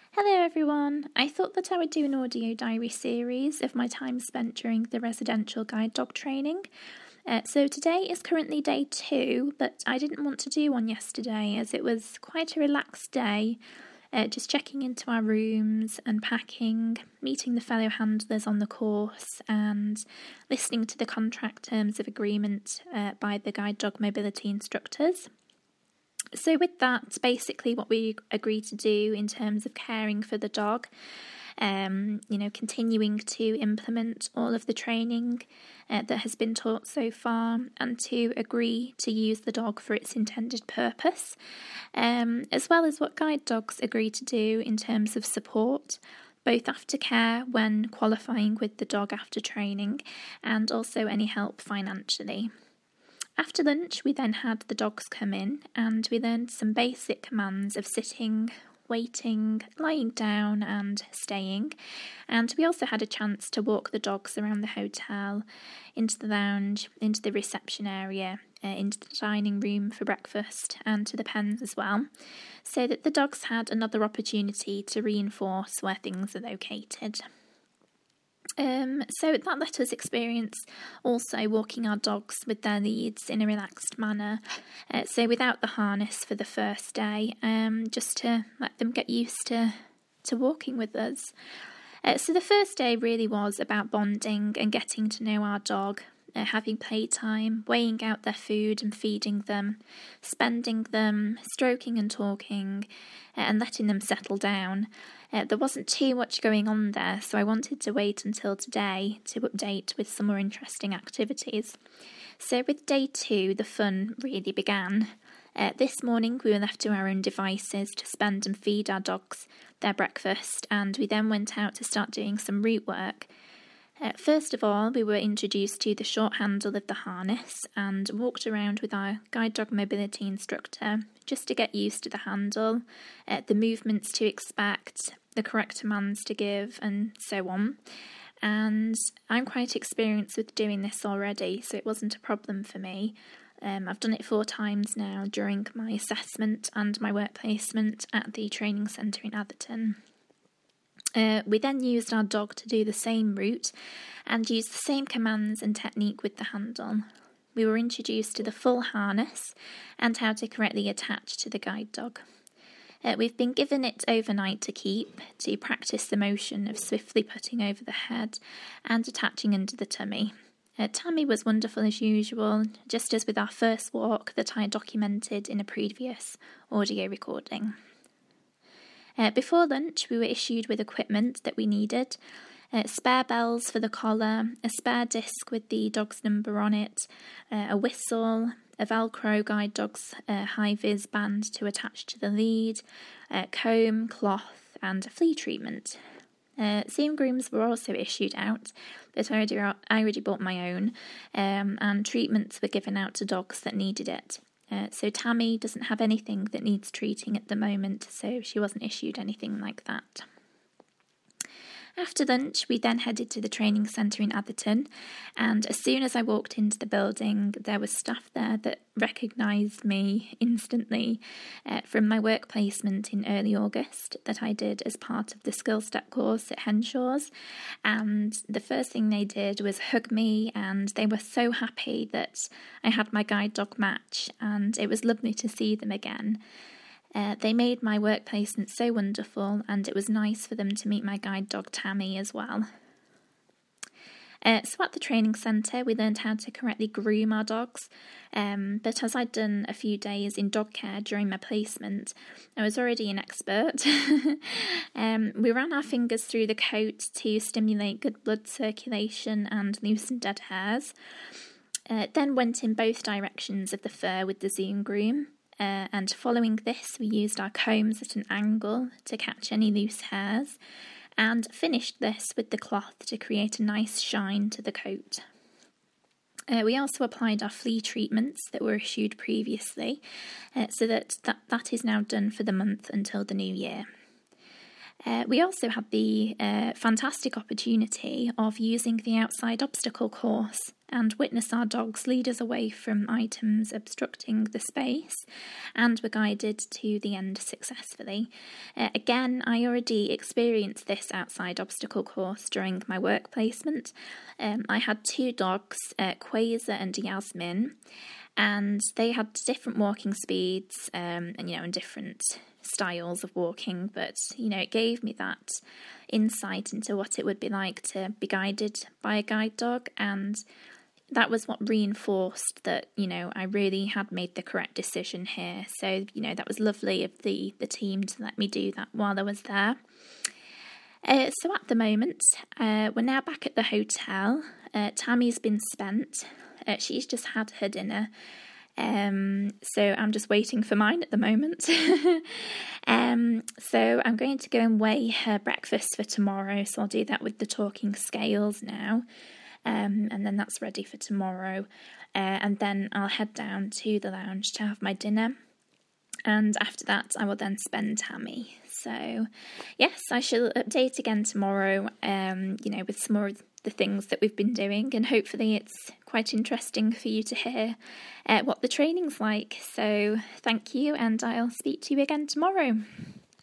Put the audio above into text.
Hello everyone! I thought that I would do an audio diary series of my time spent during the residential guide dog training. So today is currently day 2, but I didn't want to do one yesterday as it was quite a relaxed day, just checking into our rooms, unpacking, meeting the fellow handlers on the course and listening to the contract terms of agreement by the guide dog mobility instructors. So with that, basically what we agreed to do in terms of caring for the dog, continuing to implement all of the training that has been taught so far and to agree to use the dog for its intended purpose, as well as what guide dogs agree to do in terms of support, both aftercare when qualifying with the dog after training and also any help financially. After lunch, we then had the dogs come in and we learned some basic commands of sitting, waiting, lying down and staying. And we also had a chance to walk the dogs around the hotel, into the lounge, into the reception area, into the dining room for breakfast and to the pens as well, so that the dogs had another opportunity to reinforce where things are located. So that let us experience also walking our dogs with their leads in a relaxed manner, so without the harness for the first day, just to let them get used to walking with us. So the first day really was about bonding and getting to know our dog, having playtime, weighing out their food and feeding them, spending them, stroking and talking, and letting them settle down. There wasn't too much going on there, so I wanted to wait until today to update with some more interesting activities. So with day 2, the fun really began. This morning we were left to our own devices to spend and feed our dogs their breakfast, and we then went out to start doing some route work. First of all, we were introduced to the short handle of the harness and walked around with our guide dog mobility instructor just to get used to the handle, the movements to expect, the correct commands to give, and so on. And I'm quite experienced with doing this already, so it wasn't a problem for me. I've done it 4 times now during my assessment and my work placement at the training centre in Atherton. We then used our dog to do the same route and used the same commands and technique with the handle. We were introduced to the full harness and how to correctly attach to the guide dog. We've been given it overnight to keep, to practice the motion of swiftly putting over the head and attaching under the tummy. Tammy was wonderful as usual, just as with our first walk that I documented in a previous audio recording. Before lunch, we were issued with equipment that we needed, spare bells for the collar, a spare disc with the dog's number on it, a whistle, a Velcro guide dog's high-vis band to attach to the lead, comb, cloth and a flea treatment. Seam grooms were also issued out, but I already bought my own, and treatments were given out to dogs that needed it. So Tammy doesn't have anything that needs treating at the moment, so she wasn't issued anything like that. After lunch, we then headed to the training centre in Atherton, and as soon as I walked into the building, there was staff there that recognised me instantly from my work placement in early August that I did as part of the Skill Step course at Henshaw's, and the first thing they did was hug me, and they were so happy that I had my guide dog match, and it was lovely to see them again. They made my work placement so wonderful, and it was nice for them to meet my guide dog Tammy as well. So at the training centre, we learned how to correctly groom our dogs, but as I'd done a few days in dog care during my placement, I was already an expert. We ran our fingers through the coat to stimulate good blood circulation and loosen dead hairs, then went in both directions of the fur with the zoom groom. And following this, we used our combs at an angle to catch any loose hairs and finished this with the cloth to create a nice shine to the coat. We also applied our flea treatments that were issued previously, so that is now done for the month until the new year. We also had the fantastic opportunity of using the outside obstacle course and witness our dogs lead us away from items obstructing the space, and were guided to the end successfully. Again, I already experienced this outside obstacle course during my work placement. I had 2 dogs, Quasar and Yasmin, and they had different walking speeds and different styles of walking, but it gave me that insight into what it would be like to be guided by a guide dog, and that was what reinforced that I really had made the correct decision here. So that was lovely of the team to let me do that while I was there. So at the moment, we're now back at the hotel. Tammy's been spent. She's just had her dinner. So I'm just waiting for mine at the moment. So I'm going to go and weigh her breakfast for tomorrow. So I'll do that with the talking scales now. And then that's ready for tomorrow. And then I'll head down to the lounge to have my dinner. And after that, I will then spend Tammy. So, yes, I shall update again tomorrow, with some more of the things that we've been doing. And hopefully it's quite interesting for you to hear what the training's like. So, thank you, and I'll speak to you again tomorrow.